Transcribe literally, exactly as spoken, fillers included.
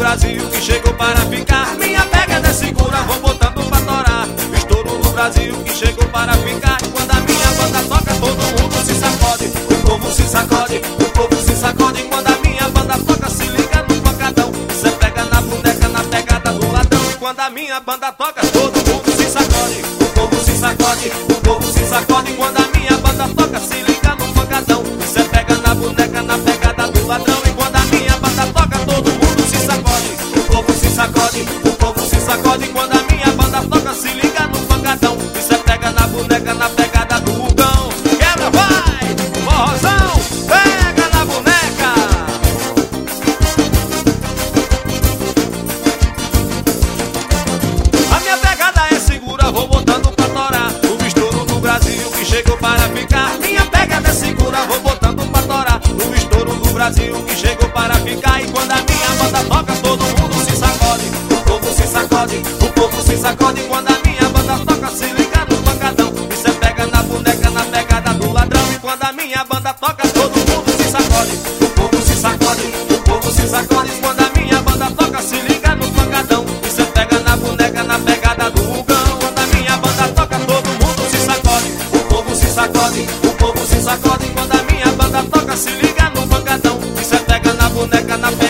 Brasil que chegou para ficar. Minha pegada é segura, vou botando pra torar. Estouro no Brasil que chegou para ficar. E quando a minha banda toca, todo mundo se sacode. O povo se sacode, o povo se sacode. E quando a minha banda toca, se liga no pancadão. Cê pega na boneca, na pegada do ladrão. E quando a minha banda toca, todo mundo se sacode. O povo se sacode, o povo se sacode. E quando a minha banda toca, se liga no pancadão. Cê pega na boneca, na pegada do ladrão. E quando a minha banda toca, todo mundo se sacode. O povo se sacode, o povo se sacode. E quando a minha banda toca, se liga no pancadão. E cê pega na boneca, na pegada do rugão. Quebra, vai! Forrozão! Pega na boneca! A minha pegada é segura, vou botando pra torar. O estouro do Brasil que chegou para ficar. Minha pegada é segura, vou botando pra torar. O estouro do Brasil que chegou para ficar. E quando a minha banda toca, todo mundo se sacode. O povo se sacode, o povo se sacode. E quando a minha banda toca, se liga no pancadão. E cê pega na boneca, na pegada do ladrão. E quando a minha banda toca, todo mundo se sacode. O povo se sacode, o povo se sacode. E quando a minha banda toca, se liga no pancadão. E cê pega na boneca, na pegada do rugão. Quando a minha banda toca, todo mundo se sacode. O povo se sacode, o povo se sacode. E quando a minha banda toca, se liga no pancadão. E cê pega na boneca, na pegada